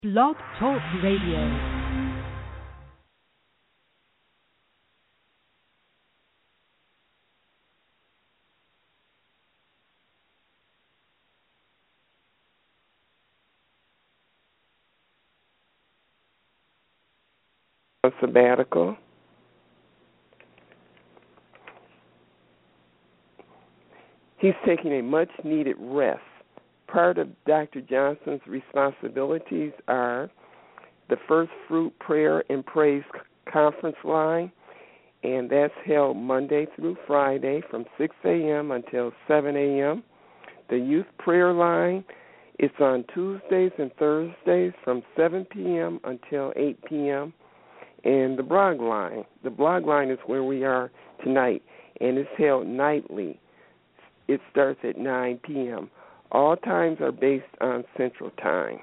Blog Talk Radio. A sabbatical. He's taking a much-needed rest. Part of Dr. Johnson's responsibilities are the First Fruit Prayer and Praise Conference line, and that's held Monday through Friday from 6 a.m. until 7 a.m. The Youth Prayer line is on Tuesdays and Thursdays from 7 p.m. until 8 p.m. And the blog line is where we are tonight, and it's held nightly. It starts at 9 p.m. All times are based on Central Time.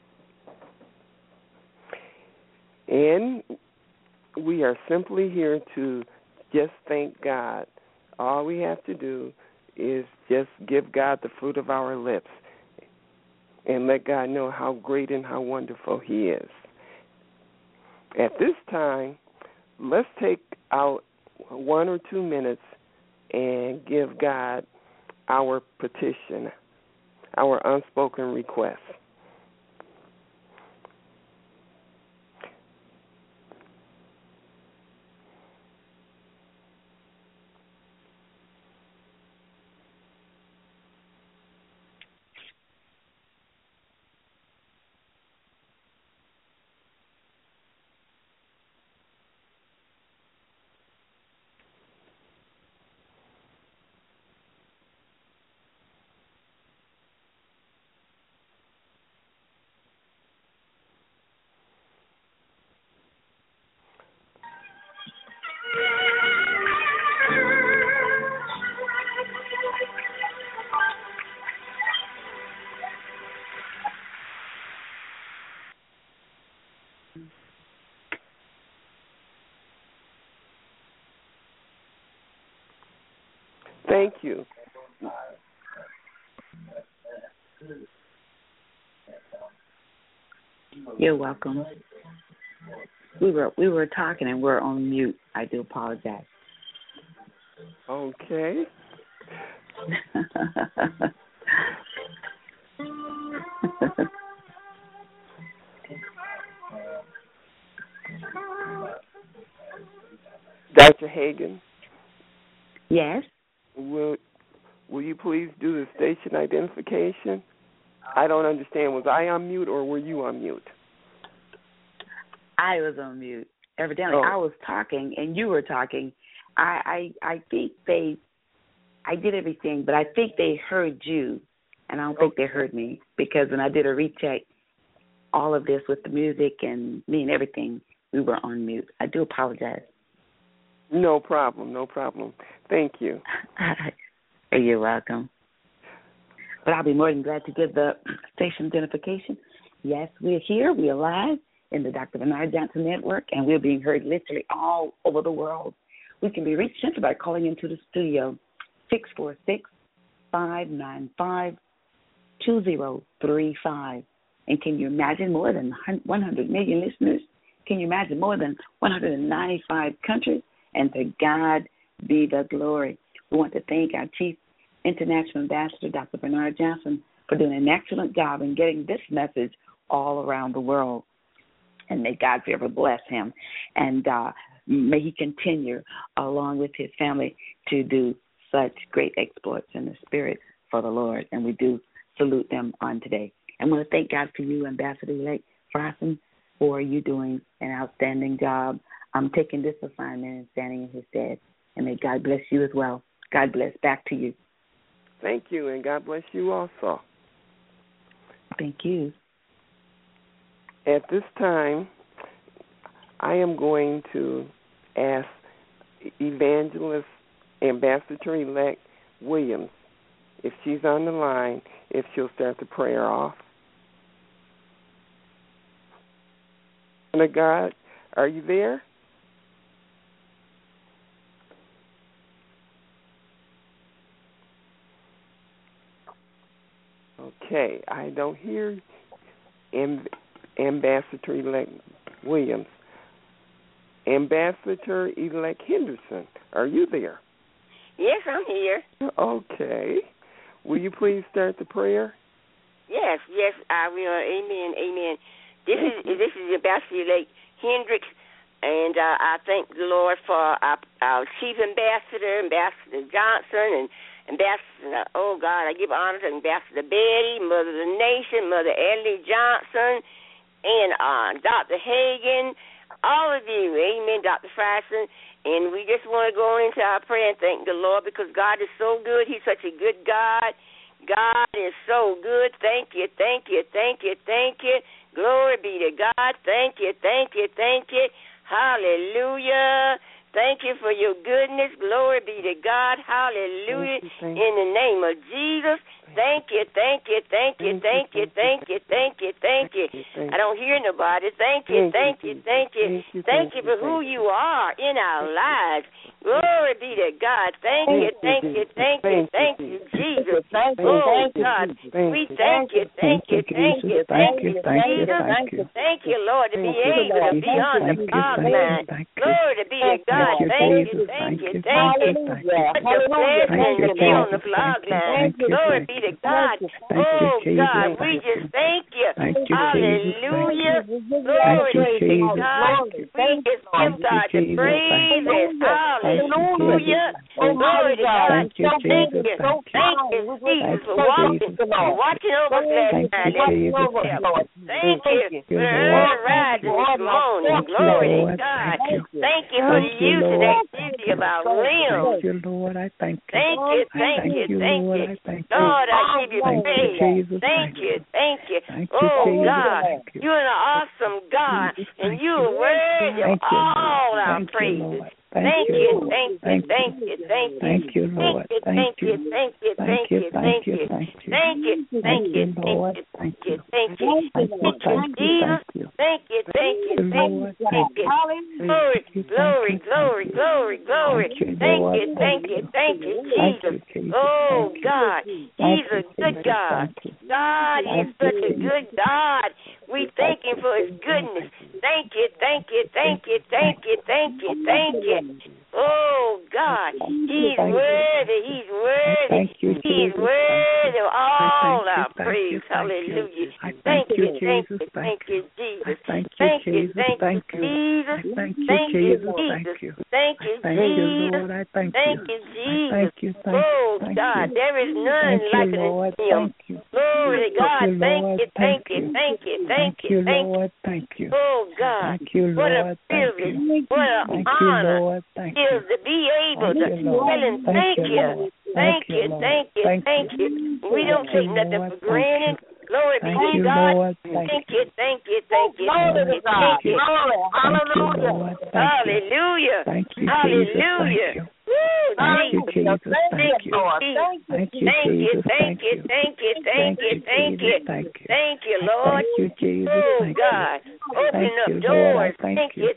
And we are simply here to just thank God. All we have to do is just give God the fruit of our lips and let God know how great and how wonderful He is. At this time, let's take out 1 or 2 minutes and give God our petition, our unspoken request. Thank you. You're welcome. We were talking and we're on mute. I do apologize. Okay. Dr. Hagan? Yes? Will you please do the station identification? I don't understand. Was I on mute or were you on mute? I was on mute. Evidently, I was talking and you were talking. I think I did everything, but I think they heard you, and I don't think they heard me, because when I did a recheck, all of this with the music and me and everything, we were on mute. I do apologize. No problem. Thank you. You're welcome. But I'll be more than glad to give the station identification. Yes, we're here. We're live in the Dr. Bernard Johnson Network, and we're being heard literally all over the world. We can be reached simply by calling into the studio, 646-595-2035. And can you imagine more than 100 million listeners? Can you imagine more than 195 countries? And to God be the glory. We want to thank our Chief International Ambassador, Dr. Bernard Johnson, for doing an excellent job in getting this message all around the world. And may God forever bless him. And may he continue, along with his family, to do such great exploits in the spirit for the Lord. And we do salute them on today. I want to thank God for you, Ambassador-elect Frosson, for you doing an outstanding job. I'm taking this assignment and standing in his stead. And may God bless you as well. God bless. Back to you. Thank you, and God bless you also. Thank you. At this time, I am going to ask Evangelist Ambassador-elect Williams, if she's on the line, if she'll start the prayer off. God, are you there? Okay, I don't hear Ambassador-elect Williams. Ambassador-elect Henderson, are you there? Yes, I'm here. Okay. Will you please start the prayer? Yes, I will. Amen. This is Ambassador-elect Hendricks, and I thank the Lord for our Chief Ambassador, Ambassador Johnson, and Ambassador, I give honor to Ambassador Betty, Mother of the Nation, Mother Ellie Johnson, and Dr. Hagan, all of you, amen, Dr. Frison. And we just want to go into our prayer and thank the Lord because God is so good. He's such a good God. God is so good. Thank you. Glory be to God. Thank you. Hallelujah. Thank you for your goodness. Glory be to God. Hallelujah. In the name of Jesus. Thank you. I don't hear nobody. Thank you. Thank you for who you are in our lives. Glory be to God. Thank you, Jesus. Oh, God, we thank you, Jesus. Thank you, Lord, to be able to be on the fog line. Glory to be to God. Thank you. What the blessing to be on the fog line. Glory be to God. Oh, God, we just thank you. Hallelujah. Glory be to God. We just give God the praises. Hallelujah. Glory to God. Thank you, Jesus, for watching over us last night. Thank you for the early rising this morning. Glory to God. Thank you for the use and activity of our limbs. Thank you, Lord. I thank you. Thank you. Lord, I give you praise. Thank you. Oh, God, you're an awesome God, and you are worthy of all our praises. Thank you. Thank you, Lord. Thank you, Lord. Thank you, Jesus. Oh, God, He's a good God. God is such a good God. We thank Him for His goodness. Thank you. Oh, God, He's worthy. He's worthy of all our praise. Hallelujah. Thank you, Jesus. Thank you, Jesus. Thank you, Jesus. Oh, God, there is none like Him. Glory to God. Thank you. Oh, God, what a privilege, what an honor is to be able to tell Him thank you. We don't take nothing for granted. Glory be to God. Thank you. Hallelujah. Thank you, Jesus. Thank you. Thank you, Lord. Oh, God. Open up doors. Thank you,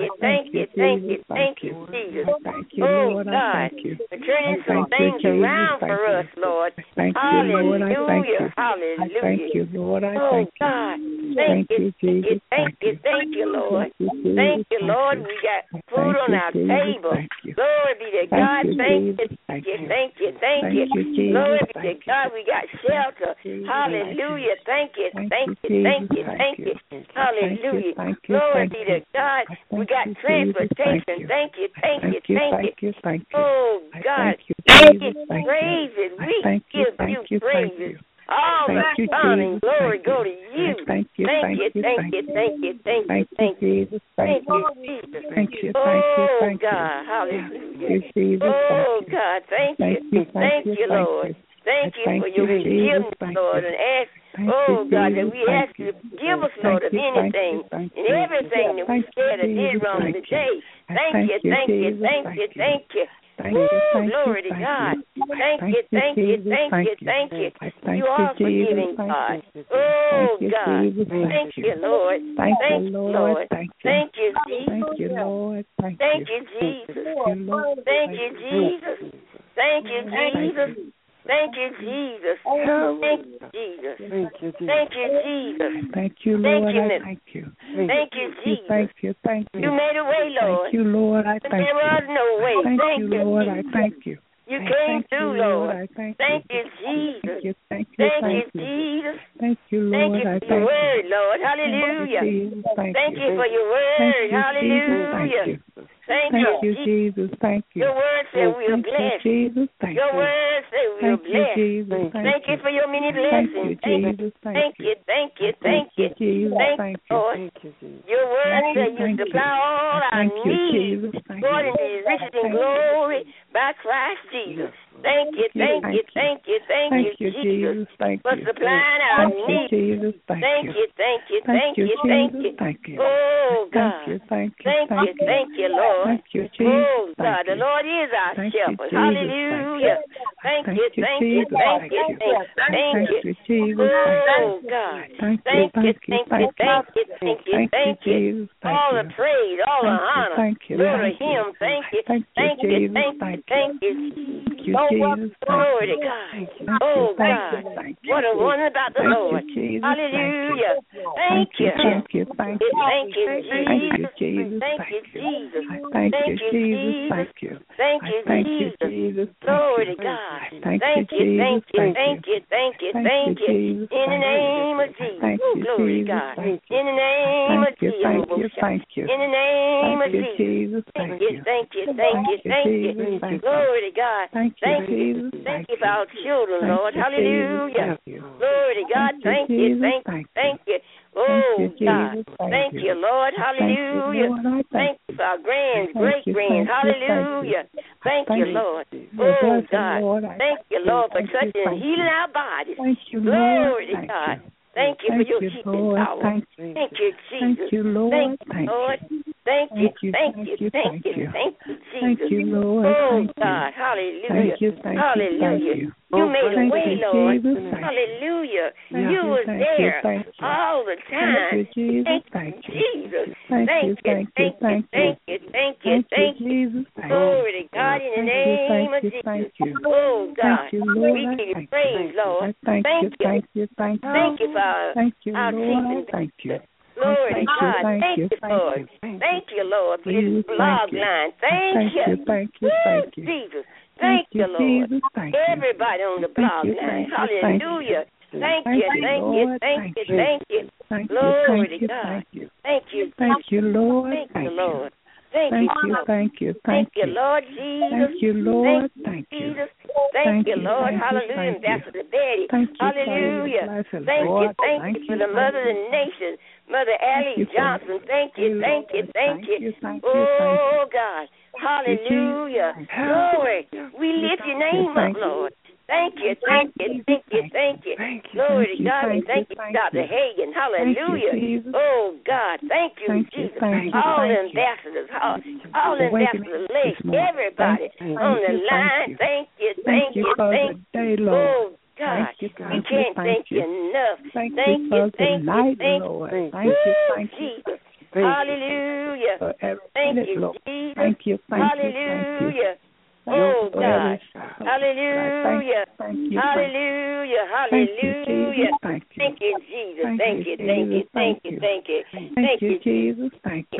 Jesus. Oh, God. Turning some things around for us, Lord. Hallelujah. Thank you, Lord. Oh, God. Thank you, Lord. Thank you, Lord. We got food on our table. Glory be to God. Thank you. Glory be to God. We got shelter. Hallelujah. Thank you. Hallelujah. Glory be to God. We got transportation. Thank you. Oh, God. Thank you. Praises. We give you praises. All the honor and glory go to you. Thank you, Jesus. Oh, God, hallelujah. Oh, God, thank you, Lord. Thank you for your forgiveness, Lord, and ask, oh, God, that we ask you to give us, Lord, of anything and everything that we said or did wrong today. Thank you. Glory to God. Thank you. You are forgiving, God. Oh, God. Thank you, Lord. Thank you, Lord. Thank you, Jesus. Thank you, Jesus. Thank you, Jesus. Thank you, Jesus. Thank you, Jesus. Thank you, Jesus. Thank you, Lord. I thank you. Thank you, Jesus. Thank you. Thank you. You made a way, Lord. Thank you, Lord. I thank you. There was no way. Thank you, Lord. I thank you. You came through, Lord. Thank you, Jesus. Thank you, Jesus. Thank you, Lord. Thank you for your word, Lord. Hallelujah. Thank you for your word. Hallelujah. Thank you, Jesus. Thank you. Your word said we are blessed. Jesus. Thank your word said we are blessed. Jesus. Thank you for your many blessings. Thank you, Thank you. Thank you, Jesus. Thank you, Lord. Your word said you supply all our needs according to His riches and glory by Christ Jesus. Thank you, Jesus, for supplying our needs. Thank you. Oh, God. Thank you, Lord. Oh, God, the Lord is our shepherd. Hallelujah. Thank you. Oh, God. Thank you. All the praise, all the honor. Go to Him. Thank you. Glory to God. Oh, God. What a wonder about the Lord. Hallelujah. Thank you. Thank you, Jesus. Thank you, Jesus. Glory to God. Thank you. In the name of Jesus. Glory to God. In the name of Jesus. In the name of Jesus. Thank you. Glory to God. Thank you for our children, Lord. Hallelujah. Glory to God. Thank you. Oh, God. Thank you, Lord. Hallelujah. Thank you for our great-grands. Hallelujah. Thank you, Lord. Oh, God. Thank you, Lord, for touching and healing our bodies. Glory to God. Thank you for your healing power. Thank you, Jesus. Thank you, Lord. Thank you, Jesus. Thank you, Lord. Oh, God. Hallelujah. Hallelujah. You made a way, Lord. Hallelujah. You was there all the time. Thank you, Jesus. Thank you. Glory to God in the name of Jesus. Oh, God. We give you praise, Lord. Thank you. Thank you for our teaching. Glory to God. Thank you, Lord. Thank you, Lord, for this blog line. Thank you. Jesus. Thank you, Lord. Everybody on the blog line. Hallelujah. Thank you. Glory to God. Thank you. Thank you, Lord. Thank you, Lord. Thank you, Lord Jesus. Thank you, Lord. Thank you, Jesus. Thank you, Lord. Hallelujah. Ambassador Betty. Hallelujah. Thank you for the mother of the nation, Mother Allie Johnson. Thank you. Oh, God. Hallelujah. Glory. We lift your name up, Lord. Thank you. Glory to God. Thank you, Dr. Hagen. Hallelujah. Oh, God. Thank you, Jesus. All the ambassadors, all the ambassadors, everybody on the line. Thank you. Oh, God. We can't thank you enough. Thank you. Lord. Jesus. Hallelujah. Thank you, Jesus. Hallelujah. Oh, God. Hallelujah. Hallelujah. Thank you, Jesus. Thank you, Jesus.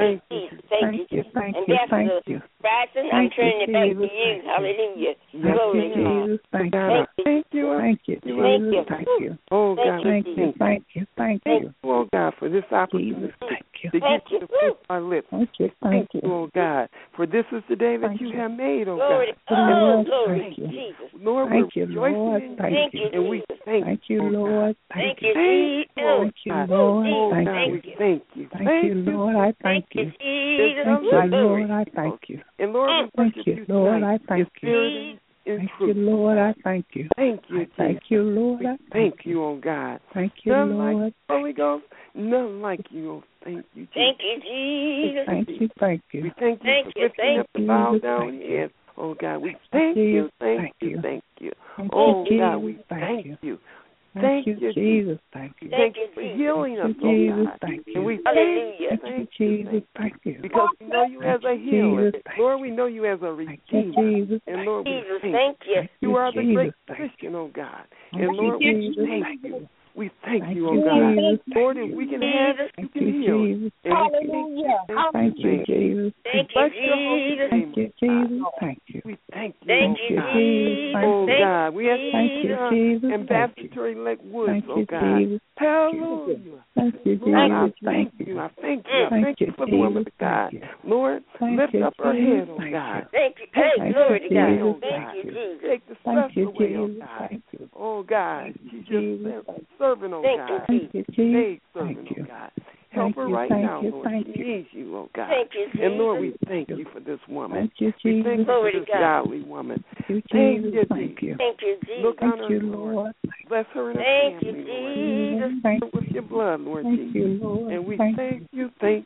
Ambassador Bryson, I'm turning it back to you. Hallelujah. Glory to God. Thank you. Oh, God. Thank you, oh, God, for this opportunity to get you to put our lips. Thank you, oh, God, for this is the day that you have made, oh, God. Glory to Jesus. Lord, we're rejoicing in you, and we thank you, Lord. Thank you, Jesus. Thank you, Lord. Thank you. Thank you, Lord. I thank you. Thank you, Lord. I thank you. And Lord, thank you, Lord. I thank you. Thank you, Lord. I thank you. Thank you, Jesus. Thank you, Lord. I thank you, oh God. Thank you, none Lord. like Holy Ghost, none like you. Oh, thank you, Jesus. Thank you, Jesus. Thank you. We thank you for lifting up the bow down head. Oh God, we thank you. Oh God, we thank you. Thank you, Jesus. Thank you. Thank you for healing us, Jesus. God. Thank you. And we Hallelujah. thank you, you, Jesus. Thank you. Because we know you as a healer. Jesus. Lord, we know you as a redeemer. Jesus. And Lord, we Thank you. You are the great Jesus. Christian, oh God. Thank And Lord, you, we Jesus. thank you. We thank Thank you, oh you, God. Jesus. Lord, if we can have it, you can heal. Jesus. And we Hallelujah. Thank you, Jesus. Thank you, Jesus. Thank you, Jesus. Thank you. We thank you, Thank oh you, God. Jesus. Oh Thank God, we ask Thank you, Jesus. Ambassador Elect Woods, Thank oh you, God. Jesus. Hallelujah. Thank you, Lord, I Jesus. thank you. I thank you. I thank you for the woman of God. Lord, lift up her head, oh God. Thank you. Hey, glory to God. Oh, Thank you, Jesus. Take the stress away, oh God. Oh God, she's just serving, oh God. Thank you, Jesus. Hey, serving, oh God. Help her right now, you, Lord. She needs you, oh God. Thank you, Jesus. And Lord, we thank you for this woman. Thank you, We Jesus. thank you Glory for to this God. godly woman. Thank you, Thank Jesus. you, Thank you. Thank you, Jesus. Look on Thank her, you, Lord. Lord. Bless her and her Thank you, family, Lord. Jesus. Thank With your blood, Lord Thank Jesus. you, Lord. And we thank thank you. you,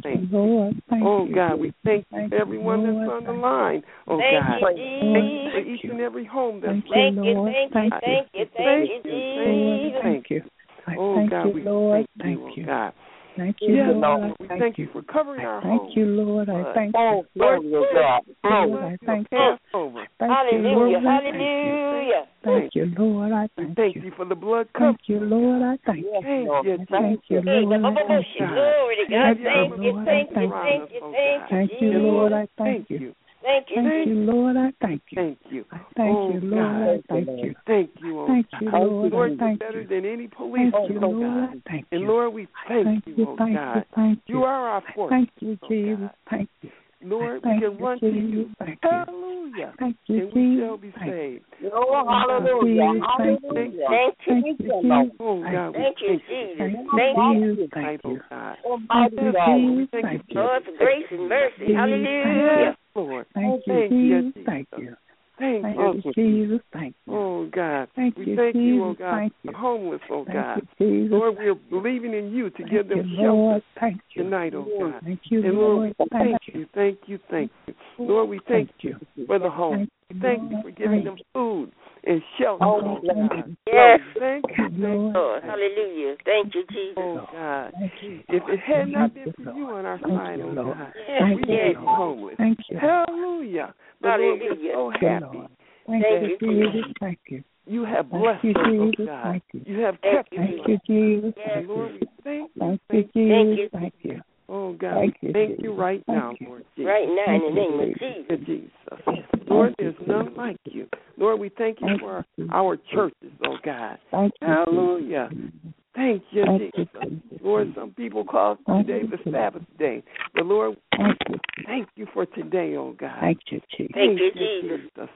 Lord. Thank Oh you. God, we thank you Thank for everyone you, that's Lord. on the line. Oh Thank God. you, Thank you for Jesus. each and every home that's Thank you, Lord. thank you, thank you, thank you, Jesus. Thank you. Oh Thank God, you, we Lord. thank you, oh God. Thank you, Yes, Lord. we thank you for covering our homes. Thank you, Lord. I thank you. Lord, Lord, I thank you. Hallelujah, hallelujah. Thank you, Lord. I thank you for the blood Thank coverage. you, Lord. I thank you. Thank you, Thank you, Hey, Lord. I thank you. glory to God. Thank you, thank you, Thank thank you, thank Thank you, you, Lord. I Jesus. thank you. Thank you, Thank you, Lord. I thank you. Thank you. I thank you, Lord. I thank you. Thank you, oh Thank God. you, Lord. Lord, I you're thank better you. than any police, Thank you, oh Lord. God. I thank And you. Lord, we thank you, oh thank God. you, thank you. You are our force. Thank you, oh Jesus. God. Thank you. Lord, we Thank can you, run to you. Jesus. Thank you. Hallelujah. Thank you, And we Jesus. shall be saved. Oh, hallelujah, hallelujah. Thank you, Thank you, Jesus. Oh God, thank you, Jesus. Thank Thank you, you, Jesus. Thank oh you. God. Thank you, Jesus. Thank Thank you. you. Lord, for grace and mercy. Hallelujah. Yes, Lord. Thank you, Thank you, Jesus. Jesus. Thank you. Thank Thank you. you, Jesus. Thank you. Oh God. Thank We you, thank you, oh Jesus. God, Thank for you. the homeless, oh Thank God. you, Jesus. Lord, we're believing in you to give them you, shelter Lord. Thank you. tonight, oh God. Thank you, And Lord. Lord, thank you. Lord, we thank you for the home. Thank you for giving them food and shelter, oh God. Yes. Thank you, Lord. Hallelujah. Thank you, Jesus. Oh God. If it had not been for you on our side, oh God, Yes, we would yes. be homeless. Thank you. Hallelujah. But Lord, we're so happy. Thank you, Jesus. Thank you. You have blessed us, oh God. You have kept us. Thank you, Jesus. And Lord, we thank you. Thank you, Jesus. Thank you. Oh God, we thank you right now, Lord Jesus. Right now, in the name of Jesus. Lord, there's none like you. Lord, we thank you for our churches, oh God. Hallelujah. Thank you, Jesus. Lord, some people call today the Sabbath day. But Lord, thank you for today, oh God. Thank you, Jesus. Thank you, Jesus.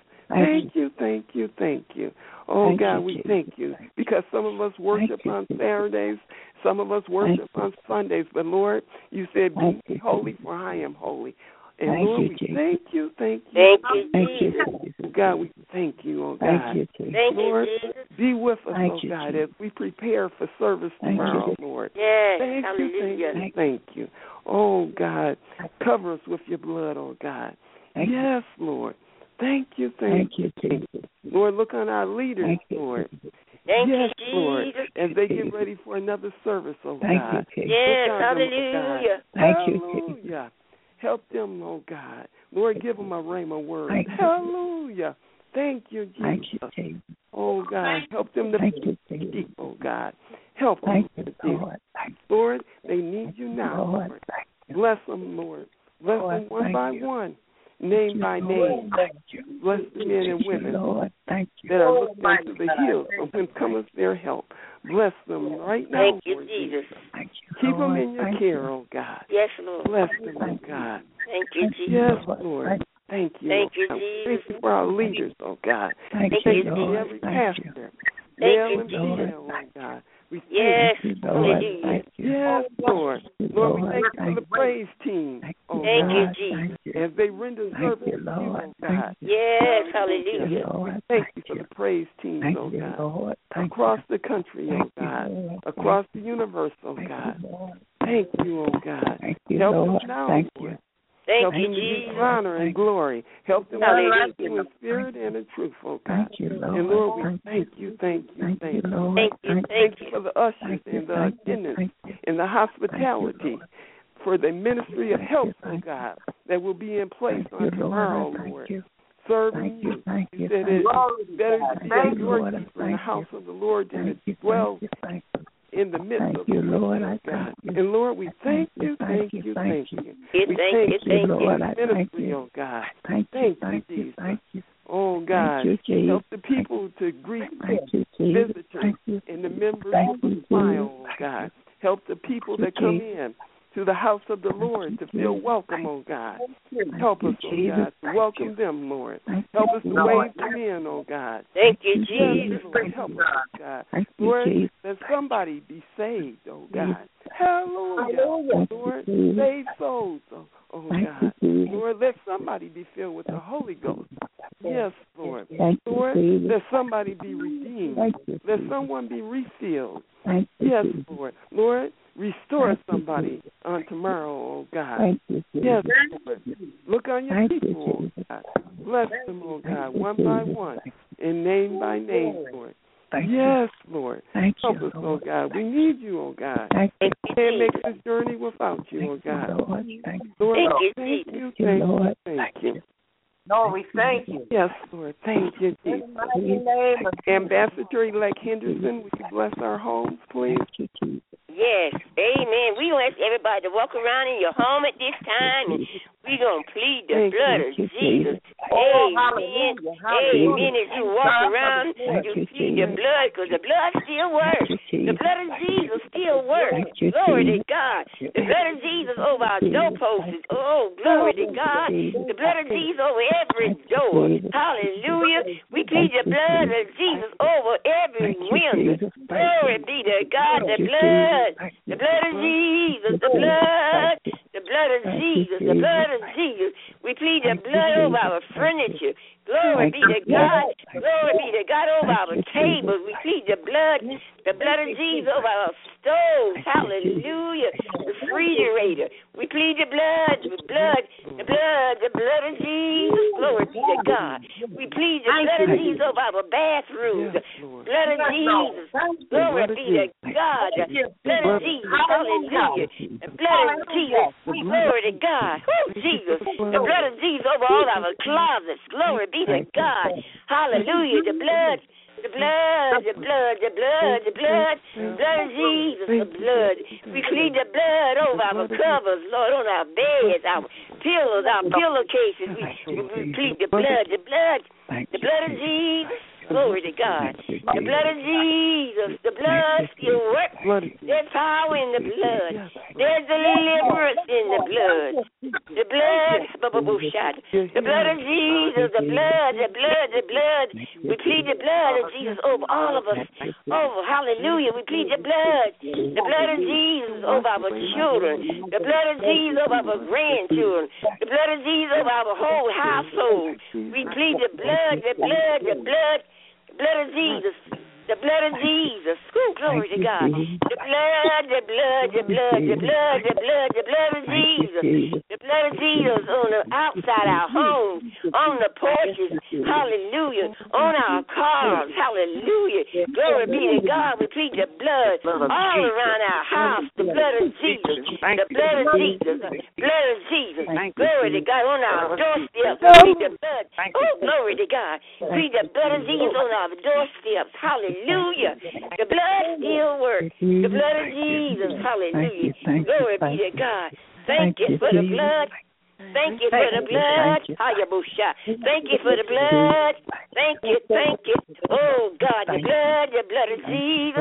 Thank you. Oh God, we thank you. Because some of us worship on Saturdays, some of us worship on Sundays. But Lord, you said, be ye holy, for I am holy. And Lord, we thank you. Thank you, Jesus. Oh God, we thank you, oh God. Thank Lord, you, Jesus. be with us, oh God, as we prepare for service tomorrow, Lord. Yes, Thank hallelujah. you, thank you. Oh God, cover us with your blood, oh God. Yes, Lord. Thank you, thank you. Lord, look on our leaders, Lord. Thank yes, you, Lord, Jesus. as they get ready for another service, oh God. Yes, hallelujah. Hallelujah. Help them, oh God. Lord, give them a rhema word. Hallelujah. Thank you, Jesus. Oh God, help them to speak, oh God. Help them, Lord, they need you now, Lord. Bless them, Lord. Bless them one by one. Name by name. Bless the men and women that are looking unto the hills from whence cometh their help. Bless them right now, Thank you, Lord Jesus. Keep them in your care, oh God. Yes, Lord. Bless them, oh God. Thank you, Jesus. Yes, Lord. Thank you. Thank you, Jesus. Jesus. Thank you for our leaders, oh God. Thank you you, for Jesus. every pastor. Thank Male you, and Jesus. female, oh God. We Yes, thank you, hallelujah. Yes, Lord. Lord, we thank you for the praise team. Oh, Thank God. you, Jesus. As they render service to you, oh God. Yes, hallelujah. We thank you for the praise teams, oh God. Across the country, oh God. Across the universe, oh God. Thank you, oh God. Help them now, Lord. Thank Help them to give you honor and glory. Help them to worship you in spirit and in truth, oh God. Thank you, Lord. And Lord, we thank you. Thank you for the ushers and the attendants and the hospitality, for the ministry of help, oh God, that will be in place on tomorrow, Lord. Serving you. You said it's better to be a doorkeeper in the house of the Lord than to dwell in the midst of the Lord, God. And Lord, we thank you. We thank you, Lord, ministry, oh God. Thank you, Jesus. Oh God, help the people to greet visitors and the members who smile, oh God. Help the people that come in to the house of the Lord to feel welcome, oh God. Help us, oh God, to welcome them, Lord. Help us to wave them in, oh God. Thank you, Jesus. Lord, help us, oh God. Lord, let somebody be saved, oh God. Hallelujah. Lord, save souls, oh God. Lord, let somebody be filled with the Holy Ghost. Yes, Lord. Lord, let somebody be redeemed. Let someone be refilled. Yes, Lord. Lord, restore somebody on tomorrow, oh God. Yes, Lord. Look on your people, oh God. Bless them, oh God, one by one and name by name, Lord. Yes, Lord. Help us, oh God. We need you, oh God. We can't make this journey without you, oh God. Lord, thank you. Thank you. Lord, we thank you. Yes, Lord. Thank you, Jesus. Ambassador-elect Henderson, would you bless our homes, please? Yes, amen. We're going to ask everybody to walk around in your home at this time, and we're going to plead the blood of Jesus. Amen. Amen. As you walk around, you plead the blood, because the blood still works. The blood of Jesus still works. Glory to God. The blood of Jesus over our doorposts. Oh, glory to God. The blood of Jesus over every door. Hallelujah. We plead the blood of Jesus over every window. Glory be to God. The blood of Jesus. The blood of Jesus. The blood of Jesus. We plead the blood over our furniture. Glory be to God. Glory be to God over our tables. We plead the blood of Jesus over our stoves. Hallelujah. The refrigerator. We plead the blood of Jesus. Glory be to God. We plead the blood of Jesus over our bathrooms. Blood of Jesus. Glory be to God. Blood of Jesus. Hallelujah. The blood of Jesus. Glory to God. Oh, Jesus. The blood of Jesus over all our closets. Glory be to God. Hallelujah. The blood of Jesus, the blood. We plead the blood over our covers, Lord, on our beds, our pillows, our pillowcases. We plead the blood of Jesus. Glory to God. The blood of Jesus. The blood still works. There's power in the blood. There's deliverance in the blood. The blood. The blood of Jesus. The blood. We plead the blood of Jesus over all of us. Oh, hallelujah. We plead the blood. The blood of Jesus over our children. The blood of Jesus over our grandchildren. The blood of Jesus over our whole household. We plead the blood of Jesus. The blood of Jesus. Ooh, glory to God. The blood of Jesus. The blood of Jesus on the outside our homes, on the porches. Hallelujah. On our cars. Hallelujah. Glory be to God. We plead the blood all around our house. The blood of Jesus. The blood of Jesus. Blood of Jesus. Glory to God. On our doorsteps. We plead the blood. Oh, glory to God. Plead the blood of Jesus on our doorsteps. Hallelujah. The blood still works. The blood of Jesus. Hallelujah. Glory be to God. Thank you for the blood. Thank you for the blood. Thank you for the blood. Thank you. Oh, God, the blood of Jesus.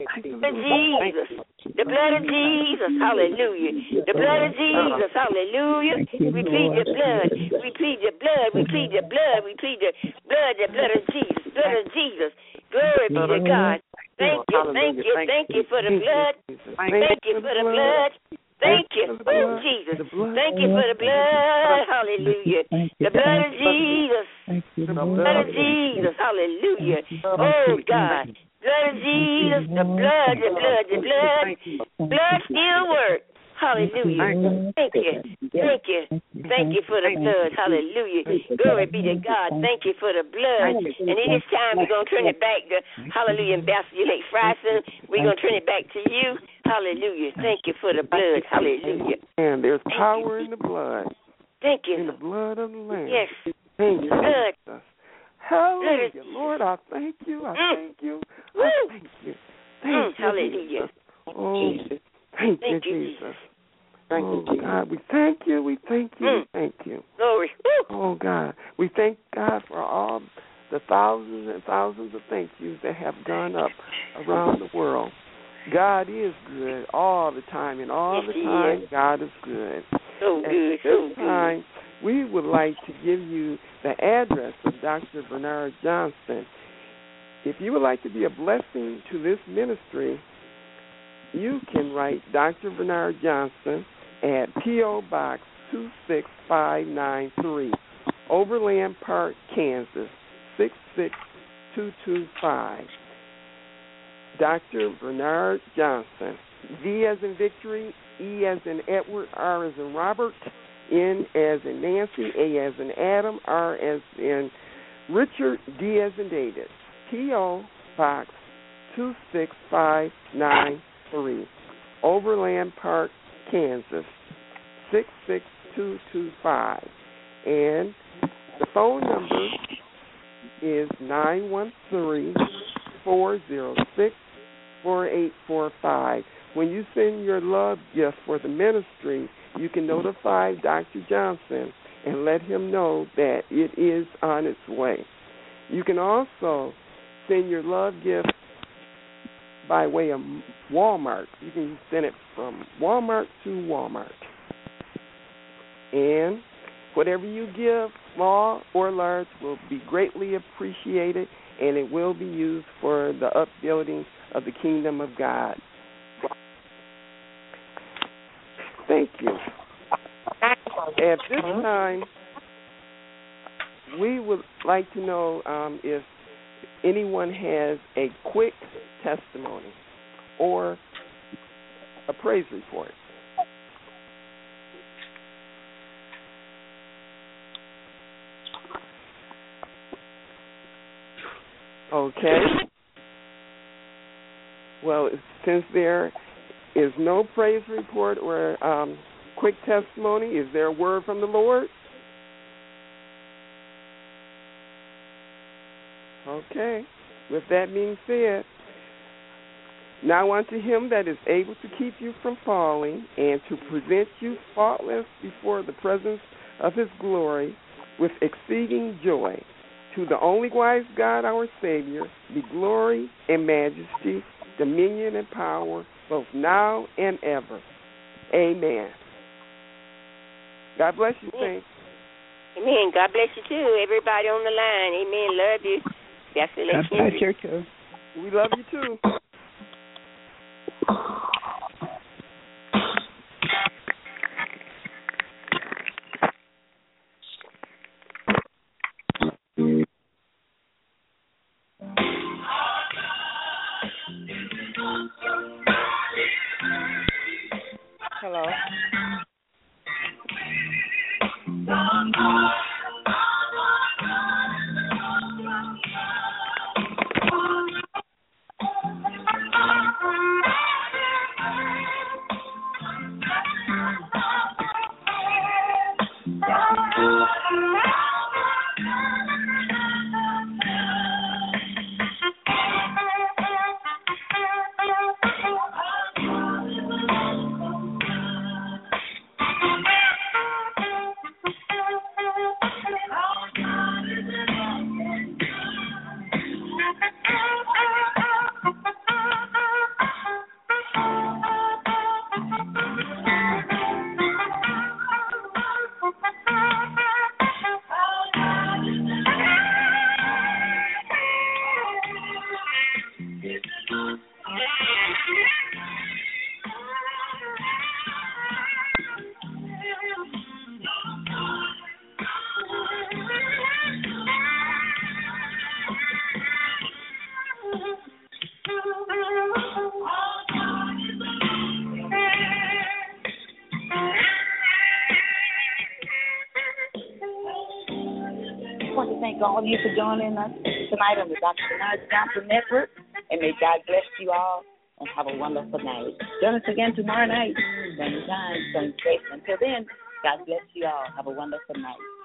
The blood of Jesus. Hallelujah. The blood of Jesus. Hallelujah. We plead the blood. We plead the blood. We plead the blood. We plead the blood of Jesus. Blood of Jesus. Glory be to God. Thank you for the blood. Thank you for the blood. Thank you, oh Jesus. Thank you for the blood. Hallelujah. The blood of Jesus. The blood of Jesus. Hallelujah. Oh God. Blood of Jesus. The blood. Blood still works. Hallelujah. Thank you. Thank you. Thank you for the blood. Hallelujah. Glory be to God. Thank you for the blood. And it is time we're going to turn it back to, hallelujah, Ambassador Lake Fryson. We're going to turn it back to you. Hallelujah. Thank you for the blood. Hallelujah. And there's power in the blood. Thank you. In the blood of the Lamb. Yes. Thank you, blood. Jesus. Hallelujah. Lord, I thank you. I thank you. I thank you. Thank you, hallelujah. Jesus. Oh, thank you, Jesus. Thank you, Jesus. God, we thank you. We thank you. We thank you. Glory. Oh, God. We thank God for all the thousands and thousands of thank yous that have gone up around the world. God is good all the time, and all the time God is good. So good. At this time, we would like to give you the address of Dr. Bernard Johnson. If you would like to be a blessing to this ministry, you can write Dr. Bernard Johnson at P.O. Box 26593, Overland Park, Kansas, 66225. Dr. Bernard Johnson. V as in Victory, E as in Edward, R as in Robert, N as in Nancy, A as in Adam, R as in Richard, D as in David. P.O. Box 26593, Overland Park, Kansas, 66225. And the phone number is 913-406-4845. When you send your love gift for the ministry, you can notify Dr. Johnson and let him know that it is on its way. You can also send your love gift by way of Walmart. You can send it from Walmart to Walmart. And whatever you give, small or large, will be greatly appreciated, and it will be used for the upbuilding of the kingdom of God. Thank you. At this time, we would like to know if anyone has a quick testimony or a praise report. Okay. Well, since there is no praise report or quick testimony, is there a word from the Lord? Okay. With that being said, now unto him that is able to keep you from falling and to present you faultless before the presence of his glory with exceeding joy, to the only wise God our Savior, be glory and majesty, dominion and power, both now and ever. Amen. God bless you, saints. Amen. God bless you, too. Everybody on the line. Amen. Love you. God bless you, too. We love you, too. Hello. thank all of you for joining us tonight on the Dr. Bernard Johnson Network. And may God bless you all and have a wonderful night. Join us again tomorrow night, same time, same place. Until then, God bless you all. Have a wonderful night.